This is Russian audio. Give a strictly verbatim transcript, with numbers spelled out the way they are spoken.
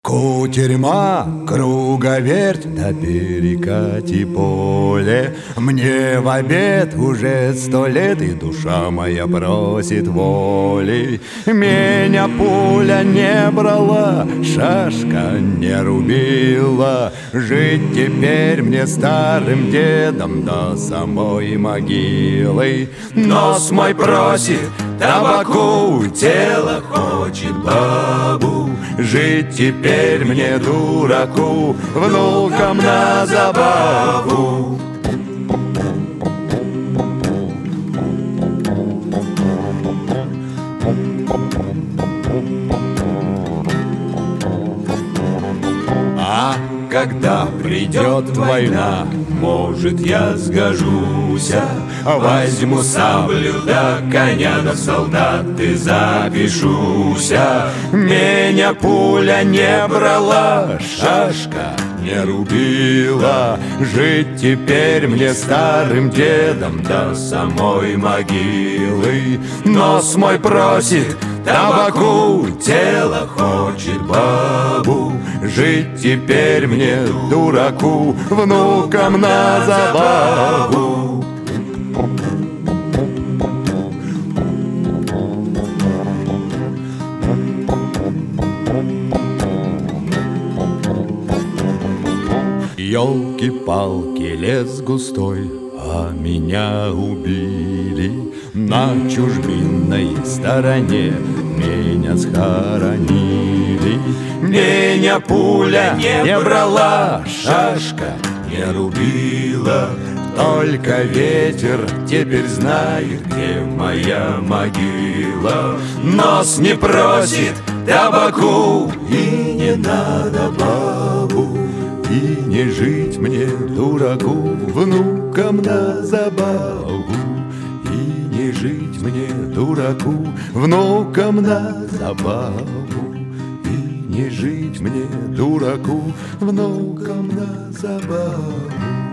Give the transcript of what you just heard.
Кутерьма, круговерть, да перекати поле. Мне в обед уже сто лет, и душа моя просит воли. Меня пуля не брала, шашка не рубила. Жить теперь мне старым дедом до самой могилы. Нос мой просит табаку, тело хочет бабу. Жить теперь мне, дураку, внукам на забаву. А когда придет война, может, я сгожуся. Возьму саблю да коня, да в солдаты запишуся. Меня пуля не брала, шашка не рубила. Жить теперь мне старым дедом до самой могилы. Нос мой просит табаку, тело хочет бабу. Жить теперь мне, дураку, внукам на забаву. Ёлки-палки, лес густой, а меня убили. На чужбинной стороне меня схоронили. Меня пуля не брала, шашка не рубила. Только ветер теперь знает, где моя могила. Нос не просит табаку, и не надо бабу. И не жить мне, дураку, внукам на забаву. И не жить мне, дураку, внукам на забаву. И не жить мне, дураку, внукам на забаву.